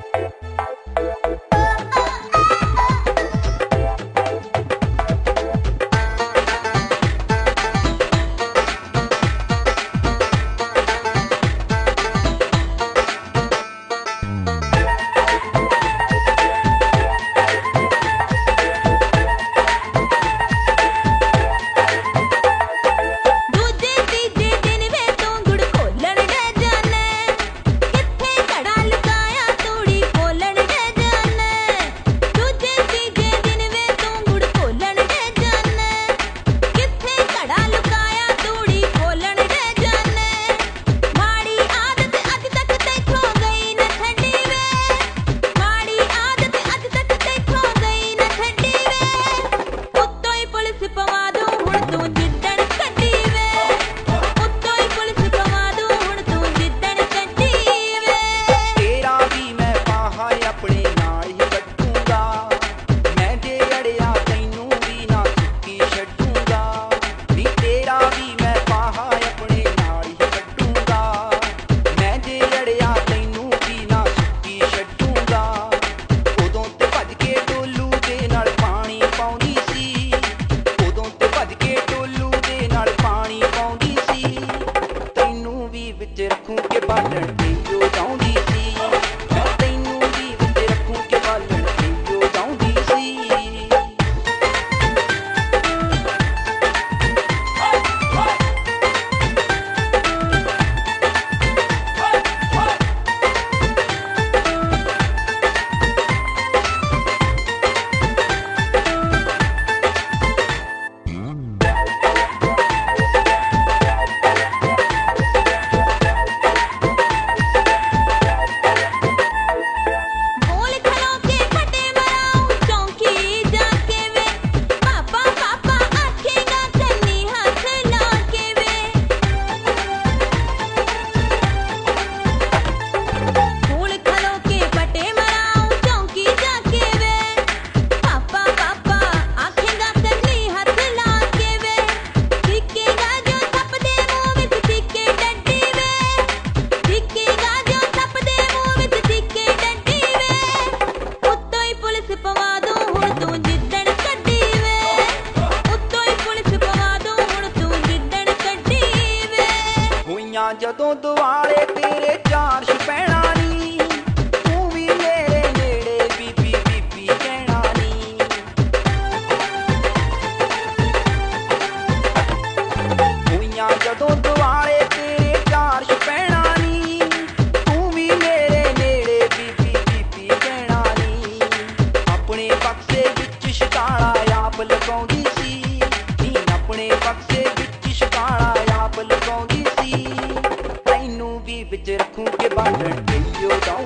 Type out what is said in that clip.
ਜਦੋਂ ਦੁਆਲੇ ਤੇਰੇ ਚਾਰ ਛਪੈਣਾ ਨੀ, ਤੂੰ ਵੀ ਮੇਰੇ ਨੇੜੇ ਬੀਬੀ ਬੀਬੀ ਕਹਿਣਾ ਨੀ। ਹੋਈਆਂ ਜਦੋਂ ਦੁਆਲੇ ਤੇਰੇ ਚਾਰ ਛਪੈਣਾ ਨੀ, ਤੂੰ ਵੀ ਮੇਰੇ ਨੇੜੇ ਬੀਬੀ ਬੀਬੀ ਕਹਿਣਾ ਨੀ। ਆਪਣੇ ਬਕਸੇ ਵਿੱਚ ਸ਼ਿਕਾਲਾ ਆਪ ਲਗਾਉਂਦੀ ਸੀ ਨੀ, ਆਪਣੇ ਬਕਸੇ ਵਿੱਚ ਸ਼ਿਕਾਲਾ ਆਪ ਲਗਾਉਂਦੀ ਸੀ। ਤੈਨੂੰ ਵੀ ਵਿੱਚ ਰੱਖੂ ਕੇ ਬਾਲਣ ਗਈਓ